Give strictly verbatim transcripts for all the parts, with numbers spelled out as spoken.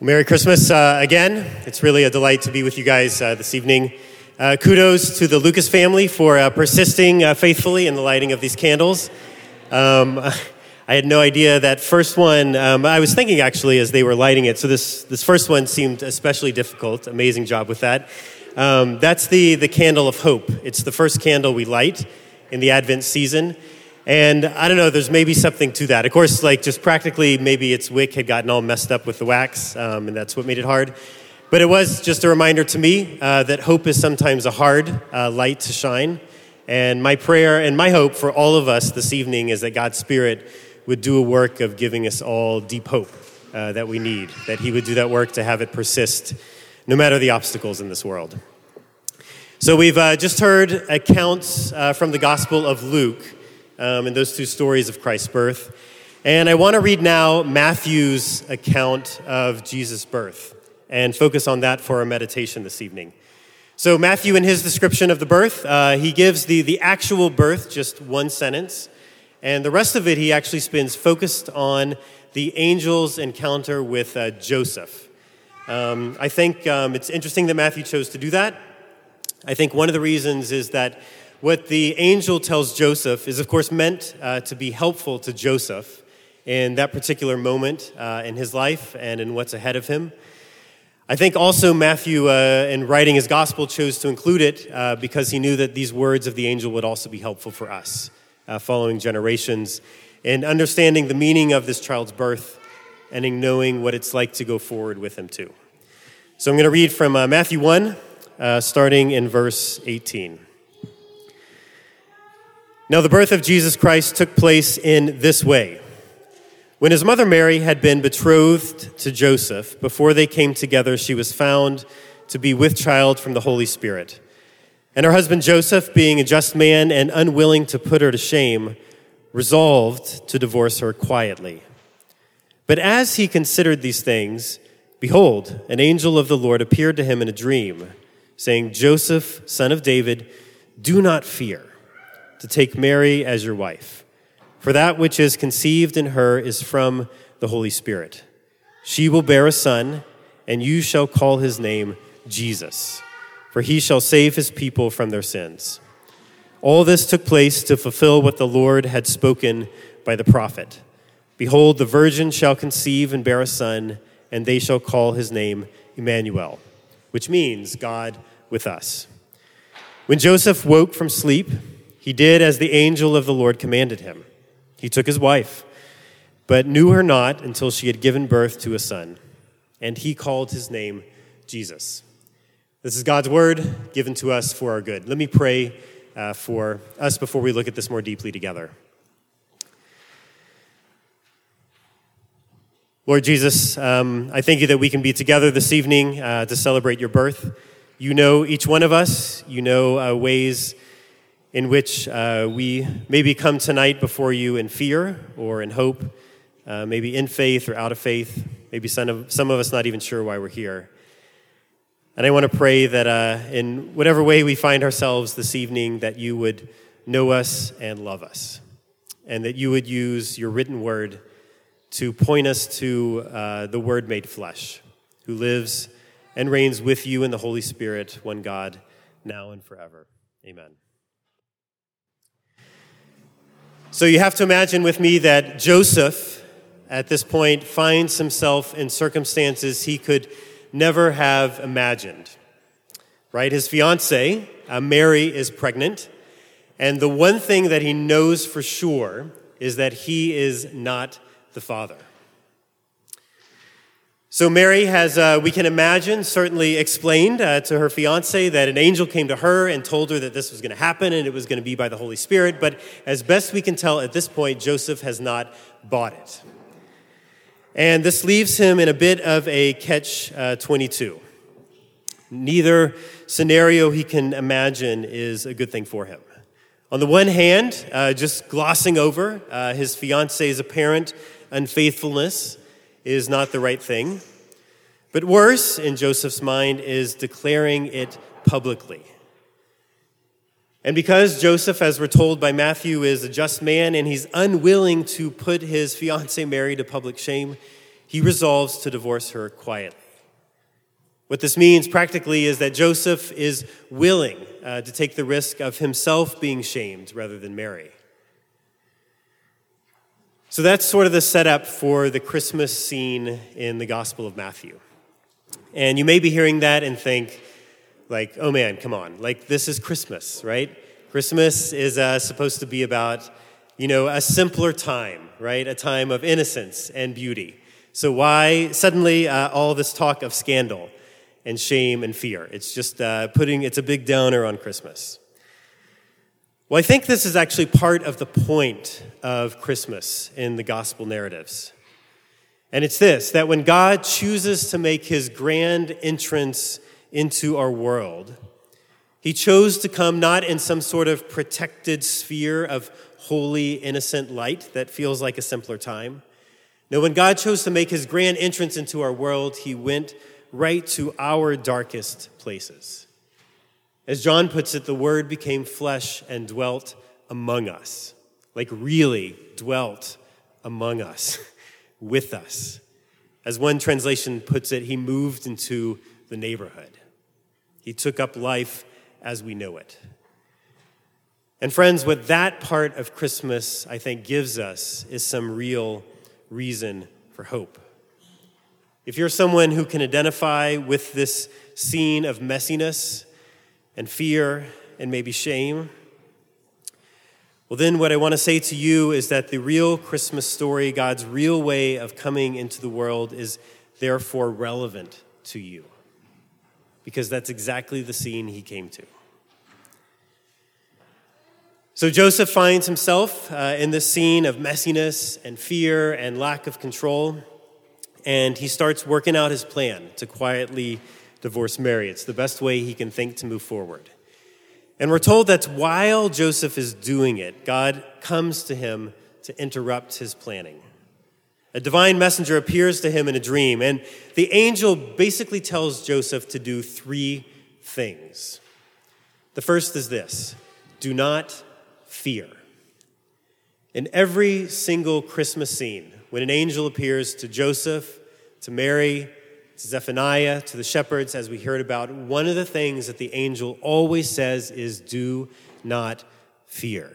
Merry Christmas uh, again. It's really a delight to be with you guys uh, this evening. Uh, kudos to the Lucas family for uh, persisting uh, faithfully in the lighting of these candles. Um, I had no idea that first one, um, I was thinking actually as they were lighting it, so this, this first one seemed especially difficult. Amazing job with that. Um, that's the, the candle of hope. It's the first candle we light in the Advent season. And I don't know, there's maybe something to that. Of course, like just practically, maybe its wick had gotten all messed up with the wax, um, and that's what made it hard. But it was just a reminder to me uh, that hope is sometimes a hard uh, light to shine. And my prayer and my hope for all of us this evening is that God's Spirit would do a work of giving us all deep hope uh, that we need, that He would do that work to have it persist no matter the obstacles in this world. So we've uh, just heard accounts uh, from the Gospel of Luke, Um, and those two stories of Christ's birth. And I want to read now Matthew's account of Jesus' birth and focus on that for our meditation this evening. So Matthew, in his description of the birth, uh, he gives the, the actual birth just one sentence, and the rest of it he actually spends focused on the angel's encounter with uh, Joseph. Um, I think um, it's interesting that Matthew chose to do that. I think one of the reasons is that what the angel tells Joseph is, of course, meant uh, to be helpful to Joseph in that particular moment uh, in his life and in what's ahead of him. I think also Matthew, uh, in writing his gospel, chose to include it uh, because he knew that these words of the angel would also be helpful for us, uh, following generations, in understanding the meaning of this child's birth and in knowing what it's like to go forward with him too. So I'm going to read from uh, Matthew one, uh, starting in verse eighteen. Now the birth of Jesus Christ took place in this way. When his mother Mary had been betrothed to Joseph, before they came together, she was found to be with child from the Holy Spirit. And her husband Joseph, being a just man and unwilling to put her to shame, resolved to divorce her quietly. But as he considered these things, behold, an angel of the Lord appeared to him in a dream, saying, Joseph, son of David, do not fear to take Mary as your wife, for that which is conceived in her is from the Holy Spirit. She will bear a son, and you shall call his name Jesus, for he shall save his people from their sins. All this took place to fulfill what the Lord had spoken by the prophet. Behold, the virgin shall conceive and bear a son, and they shall call his name Emmanuel, which means God with us. When Joseph woke from sleep, he did as the angel of the Lord commanded him. He took his wife, but knew her not until she had given birth to a son, and he called his name Jesus. This is God's word given to us for our good. Let me pray uh, for us before we look at this more deeply together. Lord Jesus, um, I thank you that we can be together this evening uh, to celebrate your birth. You know each one of us. You know uh, ways in which uh, we maybe come tonight before you in fear or in hope, uh, maybe in faith or out of faith, maybe some of, some of us not even sure why we're here. And I want to pray that uh, in whatever way we find ourselves this evening, that you would know us and love us, and that you would use your written word to point us to uh, the Word made flesh, who lives and reigns with you in the Holy Spirit, one God, now and forever. Amen. So you have to imagine with me that Joseph, at this point, finds himself in circumstances he could never have imagined, right? His fiancée, uh, Mary, is pregnant, and the one thing that he knows for sure is that he is not the father. So Mary has, uh, we can imagine, certainly explained uh, to her fiancé that an angel came to her and told her that this was going to happen and it was going to be by the Holy Spirit. But as best we can tell at this point, Joseph has not bought it. And this leaves him in a bit of a catch twenty-two. Neither scenario he can imagine is a good thing for him. On the one hand, uh, just glossing over uh, his fiancé's apparent unfaithfulness is not the right thing. But worse, in Joseph's mind, is declaring it publicly. And because Joseph, as we're told by Matthew, is a just man and he's unwilling to put his fiancée Mary to public shame, he resolves to divorce her quietly. What this means practically is that Joseph is willing uh, to take the risk of himself being shamed rather than Mary. So that's sort of the setup for the Christmas scene in the Gospel of Matthew. And you may be hearing that and think, like, oh man, come on. Like, this is Christmas, right? Christmas is uh, supposed to be about, you know, a simpler time, right? A time of innocence and beauty. So why suddenly uh, all this talk of scandal and shame and fear? It's just uh, putting, it's a big downer on Christmas. Well, I think this is actually part of the point of Christmas in the gospel narratives. And it's this, that when God chooses to make his grand entrance into our world, he chose to come not in some sort of protected sphere of holy, innocent light that feels like a simpler time. No, when God chose to make his grand entrance into our world, he went right to our darkest places. As John puts it, the Word became flesh and dwelt among us, like really dwelt among us, with us. As one translation puts it, he moved into the neighborhood. He took up life as we know it. And friends, what that part of Christmas, I think, gives us is some real reason for hope. If you're someone who can identify with this scene of messiness and fear and maybe shame, well, then what I want to say to you is that the real Christmas story, God's real way of coming into the world, is therefore relevant to you, because that's exactly the scene he came to. So Joseph finds himself uh, in this scene of messiness and fear and lack of control, and he starts working out his plan to quietly divorce Mary. It's the best way he can think to move forward. And we're told that while Joseph is doing it, God comes to him to interrupt his planning. A divine messenger appears to him in a dream, and the angel basically tells Joseph to do three things. The first is this: do not fear. In every single Christmas scene, when an angel appears to Joseph, to Mary, to Zephaniah, to the shepherds, as we heard about, one of the things that the angel always says is, do not fear.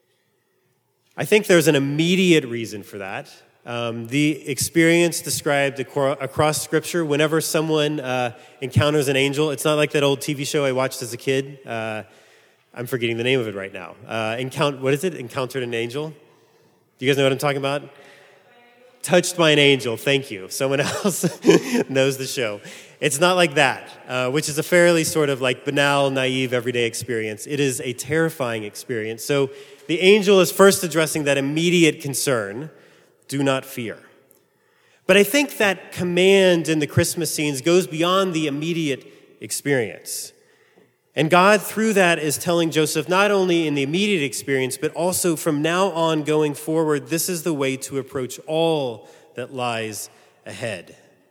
I think there's an immediate reason for that. Um, the experience described across Scripture, whenever someone uh, encounters an angel, it's not like that old T V show I watched as a kid. Uh, I'm forgetting the name of it right now. Uh, Encount- what is it? Encountered an Angel? Do you guys know what I'm talking about? Touched by an Angel, thank you. Someone else knows the show. It's not like that, uh, which is a fairly sort of like banal, naive, everyday experience. It is a terrifying experience. So the angel is first addressing that immediate concern, do not fear. But I think that command in the Christmas scenes goes beyond the immediate experience. And God, through that, is telling Joseph, not only in the immediate experience, but also from now on going forward, this is the way to approach all that lies ahead.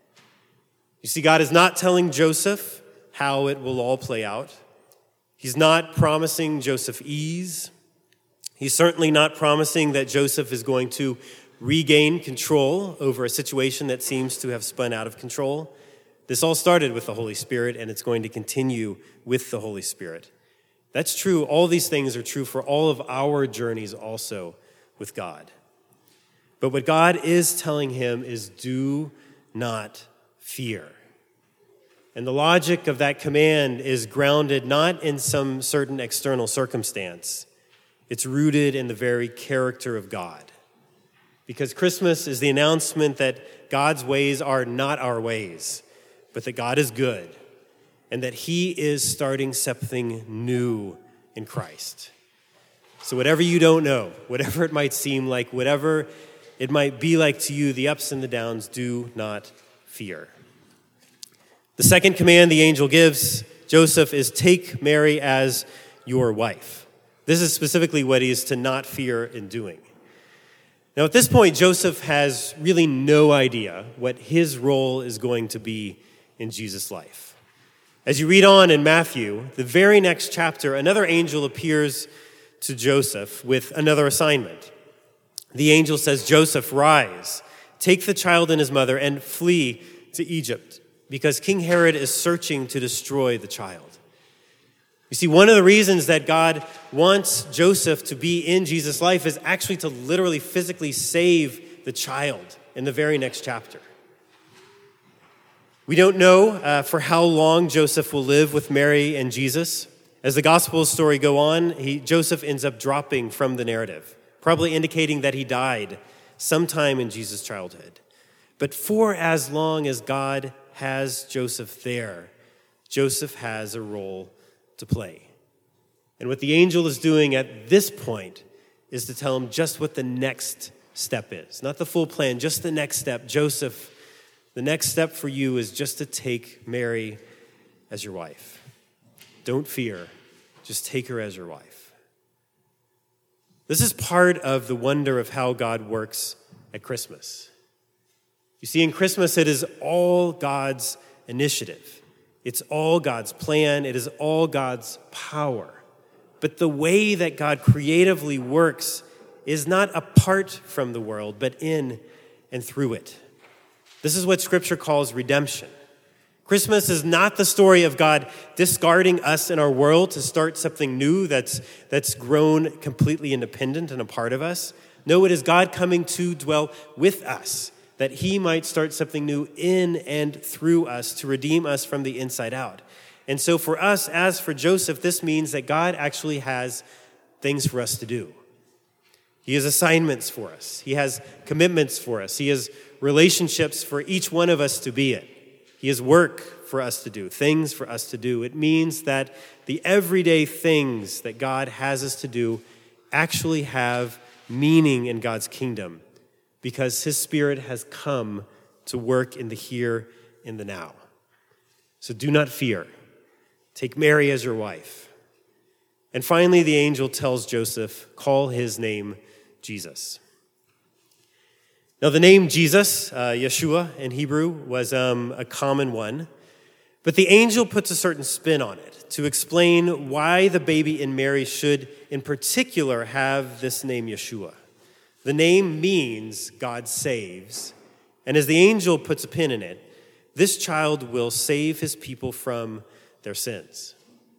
You see, God is not telling Joseph how it will all play out. He's not promising Joseph ease. He's certainly not promising that Joseph is going to regain control over a situation that seems to have spun out of control. This all started with the Holy Spirit, and it's going to continue with the Holy Spirit. That's true. All these things are true for all of our journeys also with God. But what God is telling him is, do not fear. And the logic of that command is grounded not in some certain external circumstance. It's rooted in the very character of God. Because Christmas is the announcement that God's ways are not our ways, but that God is good, and that he is starting something new in Christ. So whatever you don't know, whatever it might seem like, whatever it might be like to you, the ups and the downs, do not fear. The second command the angel gives Joseph is, take Mary as your wife. This is specifically what he is to not fear in doing. Now at this point, Joseph has really no idea what his role is going to be in Jesus' life. As you read on in Matthew, the very next chapter, another angel appears to Joseph with another assignment. The angel says, Joseph, rise, take the child and his mother and flee to Egypt, because King Herod is searching to destroy the child. You see, one of the reasons that God wants Joseph to be in Jesus' life is actually to literally physically save the child in the very next chapter. We don't know uh, for how long Joseph will live with Mary and Jesus. As the gospel story go on, he, Joseph ends up dropping from the narrative, probably indicating that he died sometime in Jesus' childhood. But for as long as God has Joseph there, Joseph has a role to play. And what the angel is doing at this point is to tell him just what the next step is. Not the full plan, just the next step. Joseph, the next step for you is just to take Mary as your wife. Don't fear, just take her as your wife. This is part of the wonder of how God works at Christmas. You see, in Christmas, it is all God's initiative. It's all God's plan. It is all God's power. But the way that God creatively works is not apart from the world, but in and through it. This is what Scripture calls redemption. Christmas is not the story of God discarding us in our world to start something new that's, that's grown completely independent and a part of us. No, it is God coming to dwell with us, that he might start something new in and through us to redeem us from the inside out. And so for us, as for Joseph, this means that God actually has things for us to do. He has assignments for us. He has commitments for us. He has relationships for each one of us to be in. He has work for us to do, things for us to do. It means that the everyday things that God has us to do actually have meaning in God's kingdom, because his Spirit has come to work in the here, in the now. So do not fear. Take Mary as your wife. And finally, the angel tells Joseph, call his name Jesus. Now, the name Jesus, uh, Yeshua in Hebrew, was um, a common one. But the angel puts a certain spin on it to explain why the baby in Mary should, in particular, have this name Yeshua. The name means God saves. And as the angel puts a pin in it, this child will save his people from their sins.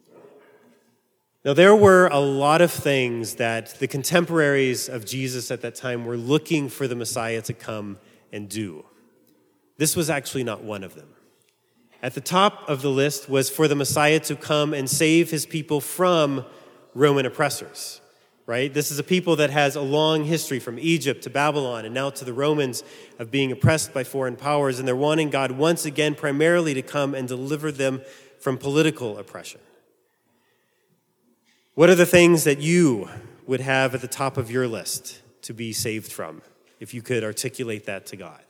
Now, there were a lot of things that the contemporaries of Jesus at that time were looking for the Messiah to come and do. This was actually not one of them. At the top of the list was for the Messiah to come and save his people from Roman oppressors. Right? This is a people that has a long history from Egypt to Babylon and now to the Romans of being oppressed by foreign powers, and they're wanting God once again primarily to come and deliver them from political oppression. What are the things that you would have at the top of your list to be saved from, if you could articulate that to God?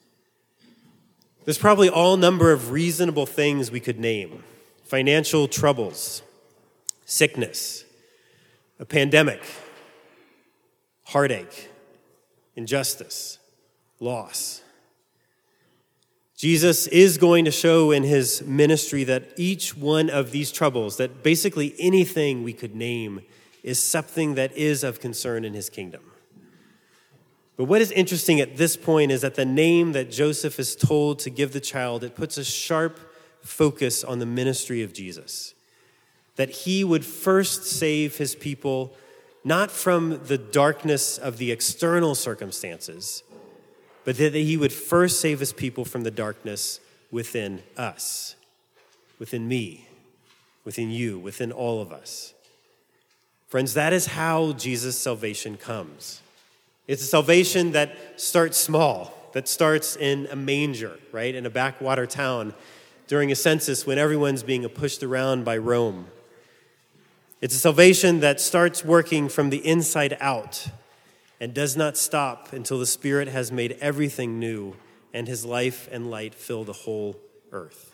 There's probably all number of reasonable things we could name. Financial troubles, sickness, a pandemic, heartache, injustice, loss. Jesus is going to show in his ministry that each one of these troubles, that basically anything we could name, is something that is of concern in his kingdom. But what is interesting at this point is that the name that Joseph is told to give the child, it puts a sharp focus on the ministry of Jesus. That he would first save his people, not from the darkness of the external circumstances, but that he would first save his people from the darkness within us, within me, within you, within all of us. Friends, that is how Jesus' salvation comes. It's a salvation that starts small, that starts in a manger, right, in a backwater town during a census when everyone's being pushed around by Rome. It's a salvation that starts working from the inside out and does not stop until the Spirit has made everything new and his life and light fill the whole earth.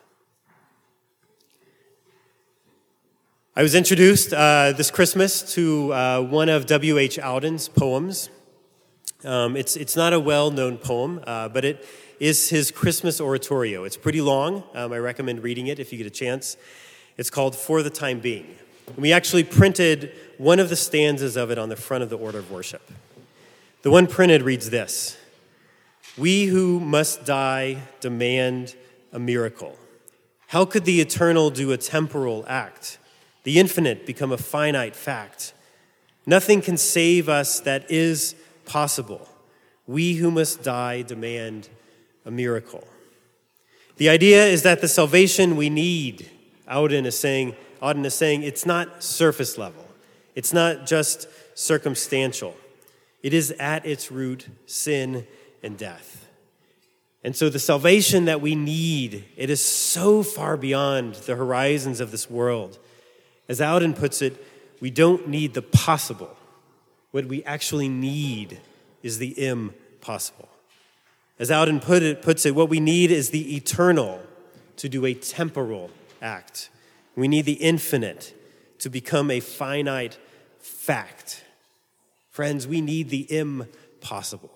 I was introduced uh, this Christmas to uh, one of W H Auden poems. Um, it's, it's not a well-known poem, uh, but it is his Christmas oratorio. It's pretty long. Um, I recommend reading it if you get a chance. It's called For the Time Being. And we actually printed one of the stanzas of it on the front of the order of worship. The one printed reads this: We who must die demand a miracle. How could the eternal do a temporal act? The infinite become a finite fact. Nothing can save us that is possible. We who must die demand a miracle. The idea is that the salvation we need, Auden is saying, Auden is saying, it's not surface level. It's not just circumstantial. It is at its root sin and death. And so the salvation that we need, it is so far beyond the horizons of this world. As Auden puts it, we don't need the possible. What we actually need is the impossible. As Auden put it, puts it, what we need is the eternal to do a temporal act. We need the infinite to become a finite fact. Friends, we need the impossible.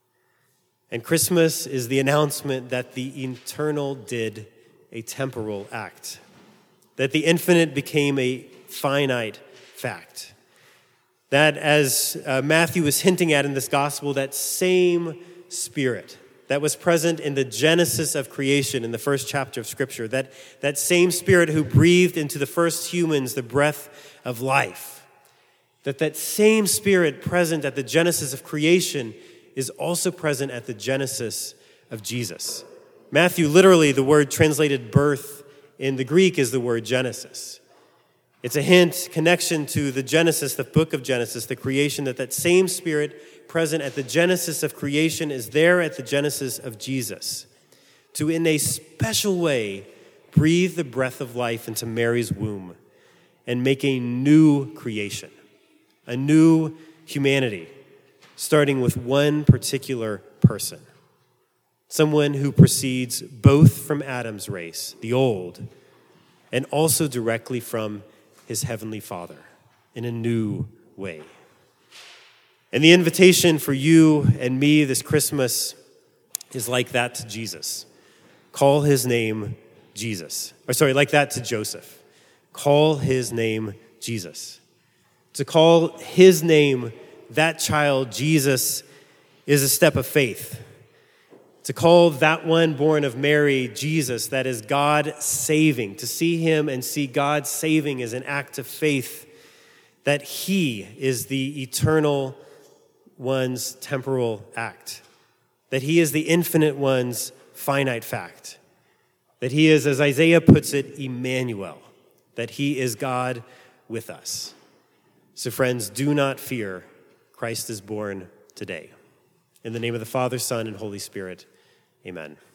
And Christmas is the announcement that the eternal did a temporal act, that the infinite became a finite fact. That, as uh, Matthew is hinting at in this gospel, that same Spirit that was present in the genesis of creation in the first chapter of Scripture, that, that same Spirit who breathed into the first humans the breath of life, that that same Spirit present at the genesis of creation is also present at the genesis of Jesus. Matthew, literally, the word translated birth in the Greek is the word Genesis. It's a hint, connection to the Genesis, the book of Genesis, the creation, that that same Spirit present at the genesis of creation is there at the genesis of Jesus, to in a special way breathe the breath of life into Mary's womb and make a new creation, a new humanity, starting with one particular person, someone who proceeds both from Adam's race, the old, and also directly from his heavenly Father in a new way. And the invitation for you and me this Christmas is like that to Jesus. Call his name Jesus. Or sorry, like that to Joseph. Call his name Jesus. To call his name, that child, Jesus, is a step of faith. To call that one born of Mary Jesus, that is God saving. To see him and see God saving is an act of faith, that he is the eternal one's temporal act, that he is the infinite one's finite fact, that he is, as Isaiah puts it, Emmanuel, that he is God with us. So friends, do not fear. Christ is born today. In the name of the Father, Son, and Holy Spirit, amen.